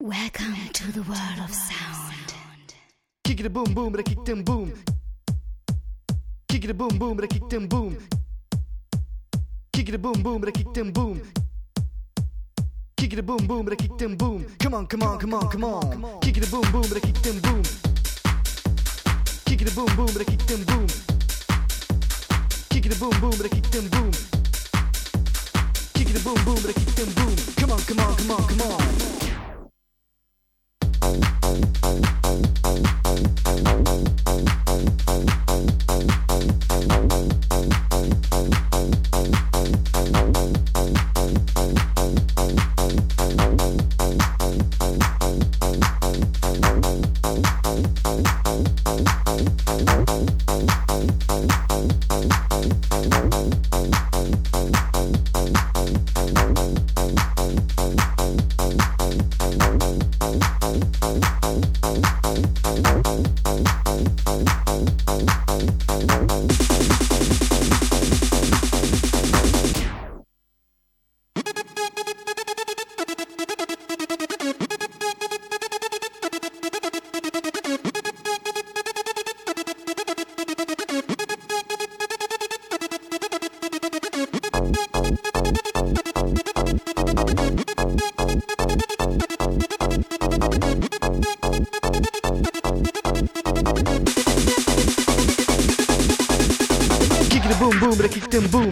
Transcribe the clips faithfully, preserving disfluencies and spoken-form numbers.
Welcome to the world of sound. Kick it a boom boom, but kick them boom. Kick it a boom boom, but kick them boom. Kick it a boom boom, but kick them boom. Kick it a boom boom, but kick them boom. Come on, come on, come on, come on. Kick it a boom boom, but kick them boom. Kick it a boom boom, but kick them boom. Kick it a boom boom, but kick them boom. Kick it a boom boom, but kick them boom. Come on, come on, come on, come on. Boom boom, but I kick them boom.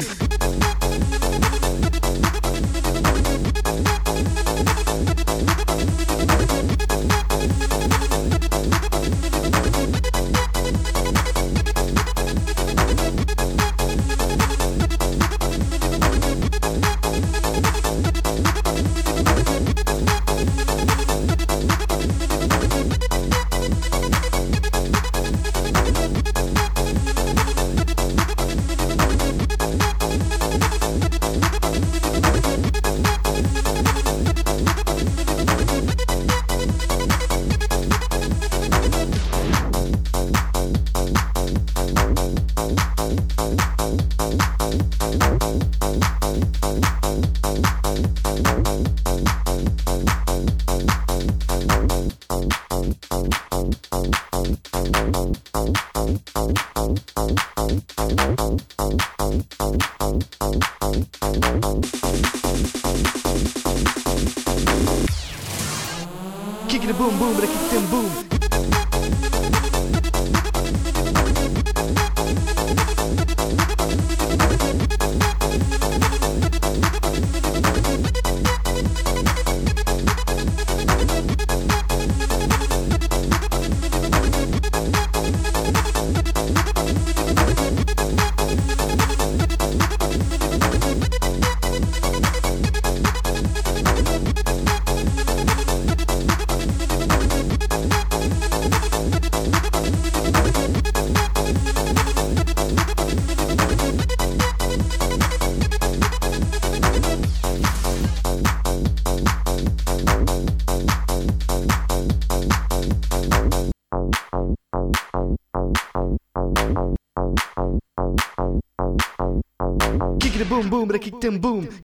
Kick it a boom boom, but I kick them boom. Kick it a boom boom, but I kick them boom.